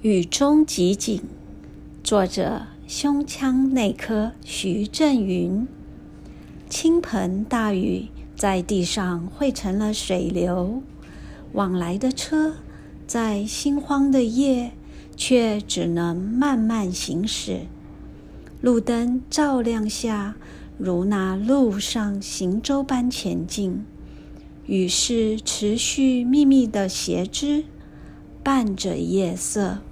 雨中即景，作者胸腔内科徐正云。倾盆大雨在地上汇成了水流，往来的车在心慌的夜却只能慢慢行驶。路灯照亮下，如那路上行舟般前进。雨势持续密密的斜织，伴着夜色。